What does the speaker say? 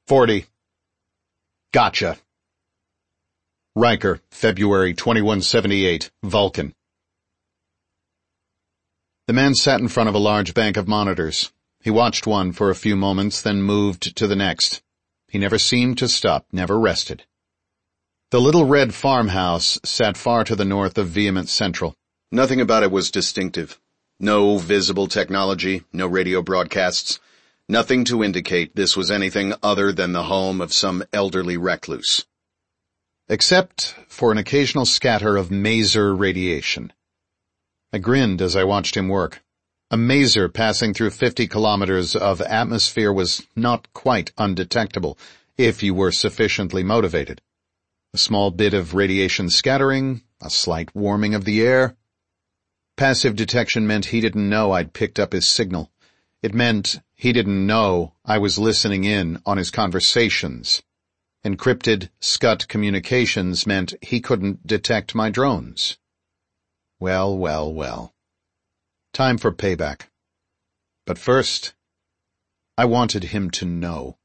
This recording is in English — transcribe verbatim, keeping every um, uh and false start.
Forty. Gotcha. Riker, February twenty-one seventy-eight, Vulcan. The man sat in front of a large bank of monitors. He watched one for a few moments, then moved to the next. He never seemed to stop, never rested. The little red farmhouse sat far to the north of Vehement Central. Nothing about it was distinctive. No visible technology, no radio broadcasts, nothing to indicate this was anything other than the home of some elderly recluse. Except for an occasional scatter of maser radiation. I grinned as I watched him work. A maser passing through fifty kilometers of atmosphere was not quite undetectable, if you were sufficiently motivated. A small bit of radiation scattering, a slight warming of the air. Passive detection meant he didn't know I'd picked up his signal. It meant he didn't know I was listening in on his conversations. Encrypted S C U T communications meant he couldn't detect my drones. Well, well, well. Time for payback. But first, I wanted him to know.